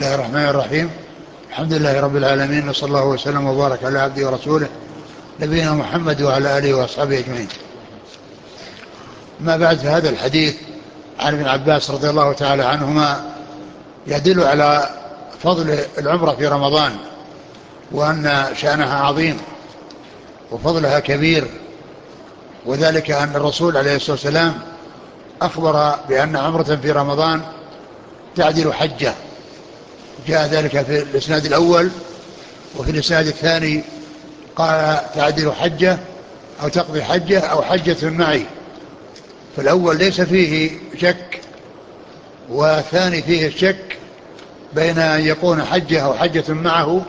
الله الرحمن الرحيم. الحمد لله رب العالمين، وصلى الله وسلم وبارك على عبده ورسوله نبينا محمد وعلى آله وأصحابه أجمعين. ما بعد، هذا الحديث عن ابن عباس رضي الله تعالى عنهما يدل على فضل العمرة في رمضان، وأن شأنها عظيم وفضلها كبير، وذلك أن الرسول عليه الصلاة والسلام أخبر بأن عمرة في رمضان تعدل حجة. جاء ذلك في الإسناد الأول، وفي الإسناد الثاني قال تعدل حجة أو تقضي حجة أو حجة معي. فالأول ليس فيه شك، والثاني فيه الشك بين أن يكون حجة أو حجة معه.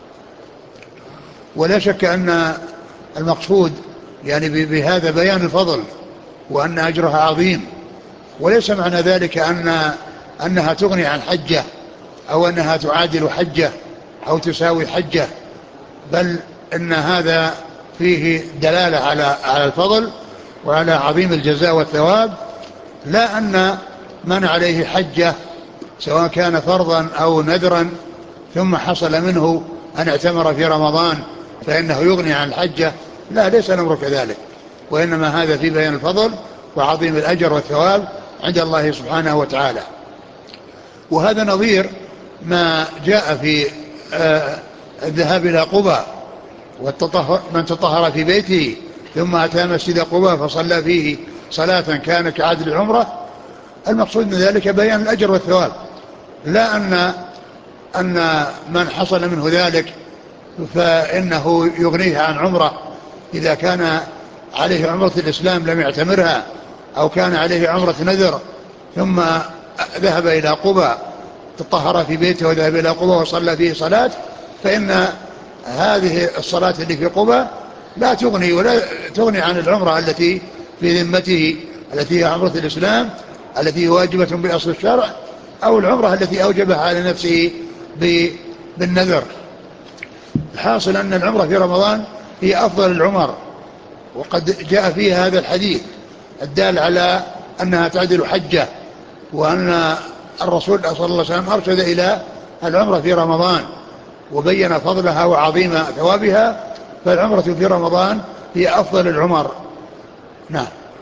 ولا شك أن المقصود يعني بهذا بيان الفضل وأن أجرها عظيم، وليس معنى ذلك أنها تغني عن حجة أو أنها تعادل حجة أو تساوي حجة، بل إن هذا فيه دلالة على الفضل وعلى عظيم الجزاء والثواب، لا أن من عليه حجة سواء كان فرضا أو نذرا ثم حصل منه أن اعتمر في رمضان فإنه يغني عن الحجة. لا، ليس الأمر كذلك، وإنما هذا في بيان الفضل وعظيم الأجر والثواب عند الله سبحانه وتعالى. وهذا نظير ما جاء في الذهاب إلى قباء، من تطهر في بيته ثم أتى مسجد قباء فصلى فيه صلاة كان كعدل العمرة. المقصود من ذلك بيان الأجر والثواب، لا أن من حصل منه ذلك فإنه يغنيه عن عمرة إذا كان عليه عمرة الإسلام لم يعتمرها، أو كان عليه عمرة نذر ثم ذهب إلى قباء، تطهر في بيته وذهب إلى قباء وصلى فيه صلاة، فإن هذه الصلاة اللي في قباء لا تغني ولا تغني عن العمرة التي في ذمته، التي هي عمرة الإسلام التي واجبة بأصل الشرع، أو العمرة التي أوجبها على نفسه بالنذر. الحاصل أن العمرة في رمضان هي أفضل العمر، وقد جاء فيها هذا الحديث الدال على أنها تعدل حجة، وأن الرسول صلى الله عليه وسلم أرشد إلى العمرة في رمضان وبين فضلها وعظيم ثوابها، فالعمرة في رمضان هي أفضل العمر. نعم.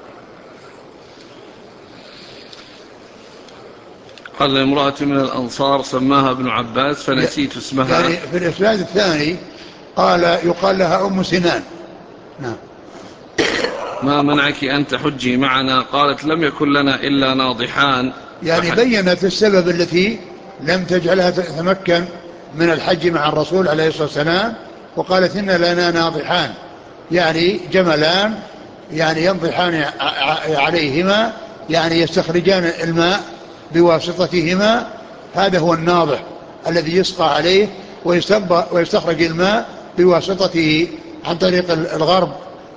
قال امرأة من الأنصار سماها ابن عباس فنسيت اسمها. يعني في الإسناد الثاني يقال لها أم سنان. نعم. ما منعك أن تحجي معنا؟ قالت لم يكن لنا إلا ناضحان. يعني بينت السبب التي لم تجعلها تتمكن من الحج مع الرسول عليه الصلاة والسلام، وقالت إن لنا ناضحان، يعني جملان يعني ينضحان عليهما، يعني يستخرجان الماء بواسطتهما. هذا هو الناضح الذي يسقى عليه ويستخرج الماء بواسطته عن طريق الغرب.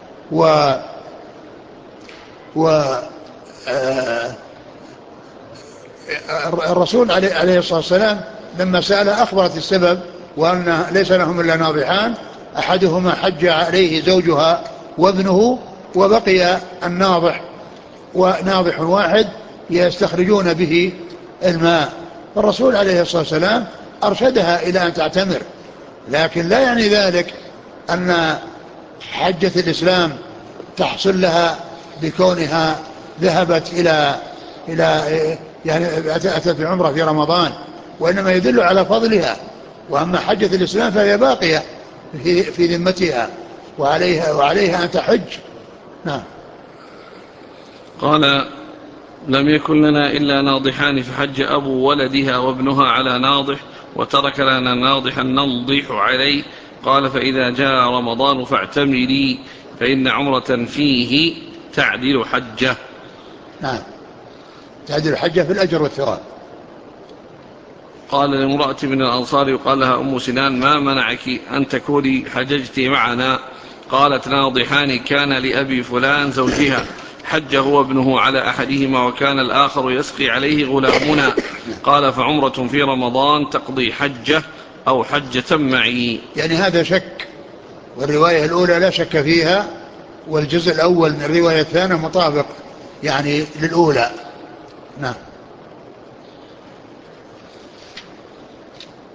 الرسول عليه الصلاة والسلام لما سأل أخبرت السبب، وأن ليس لهم إلا ناضحان، أحدهما حج عليه زوجها وابنه، وبقي الناضح، وناضح واحد يستخرجون به الماء. فالرسول عليه الصلاة والسلام أرشدها إلى أن تعتمر، لكن لا يعني ذلك أن حجة الإسلام تحصل لها بكونها ذهبت إلى يعني أتت بعمرة في رمضان، وإنما يدل على فضلها. وأما حجة الإسلام فهي باقية في ذمتها، وعليها أن تحج. نعم. قال لم يكن لنا إلا ناضحان فحج أبو ولدها وابنها على ناضح، وترك لنا ناضحا ننضح عليه. قال فإذا جاء رمضان فاعتمري فإن عمرة فيه تعدل حجة. نعم، تعدل حجة في الأجر والثواب. قال لامرأة من الأنصار يقال لها أم سنان ما منعك أن تكوني حججت معنا؟ قالت ناضحان كان لأبي فلان زوجها حج هو وابنه على أحدهما وكان الآخر يسقي عليه غلامنا. قال فعمرة في رمضان تقضي حجة أو حجة معي. يعني هذا شك، والرواية الأولى لا شك فيها، والجزء الأول من الرواية الثانية مطابق يعني للأولى. نعم.